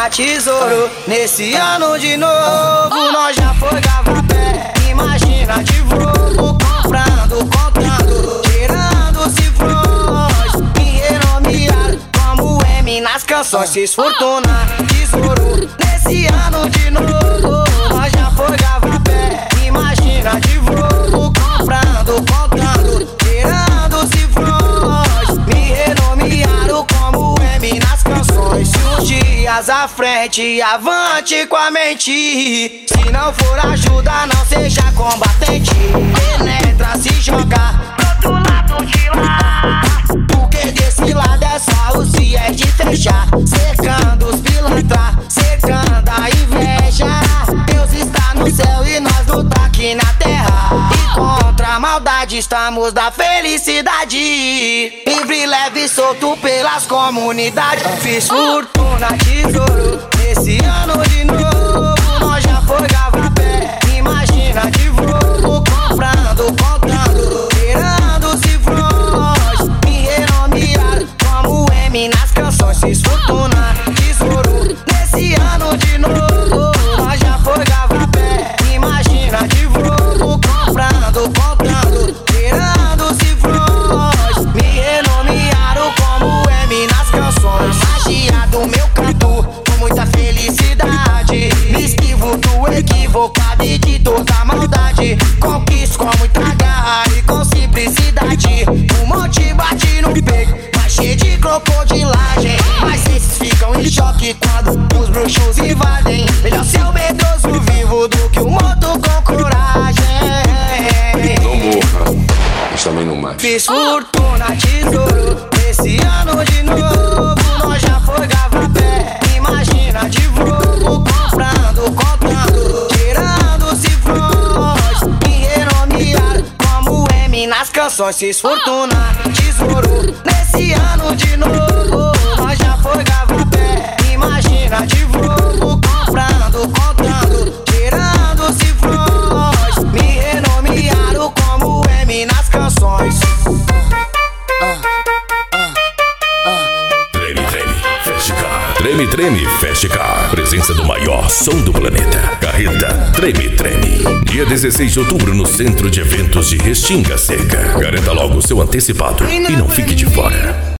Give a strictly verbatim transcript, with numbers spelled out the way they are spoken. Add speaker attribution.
Speaker 1: fortuna, tesouro. Nesse ano de novo, nós já foi pé. Imagina de voo, comprando, contando, tirando cifrões. Me renomear como M nas canções. Fiz fortuna, tesouro. Nesse ano de novo, nós já foi pé. Imagina de voo, comprando, contando, tirando cifrões. Me renomearam como M nas canções. E os dias à frente, avante com a mente. Se não for ajuda, não seja combatente. Penetra, se joga pro outro lado de lá. Porque desse lado é só o se é de fechar. Cercando os pilantra, cercando a inveja. Deus está no céu e nós luta aqui na terra. E contra a maldade estamos da felicidade. Livre, leve, solto pelas comunidades. Fiz fortuna, tesouro. Esse ano de novo, nós já foi pé. Imagina de voo, comprando, contando, tirando cifrões. Me renomear como M nas canções. Fiz fortuna, tesouro. Nesse ano de novo, nós já foi pé. Imagina de voo, comprando, contando, tirando cifrões. Me renomearam como M nas canções. Magia do meu canto, com muita felicidade. Me esquivo do equivocado e de toda maldade. Conquisto com muita garra e com simplicidade. Um monte bate no peito, mas cheio de crocodilagem. Mas esses ficam em choque quando os bruxos invadem. Melhor ser o medroso vivo do que o morto com coragem.
Speaker 2: Não morra, mas também não mate.
Speaker 1: Fiz fortuna, tesouro. Esse ano de novo, nós já foi pé. Imagina de voo, comprando, contando, tirando cifrões. Me renomear como M nas canções. Fiz fortuna, tesouro. Nesse ano de novo, nós já foi pé. Imagina de voo, comprando, contando, tirando cifrões. Me renomearam como M nas canções.
Speaker 3: Treme, treme, Festicar. Presença do maior som do planeta. Carreta Treme, Treme. Dia dezesseis de outubro no Centro de Eventos de Restinga Seca. Garanta logo o seu antecipado e não fique de fora.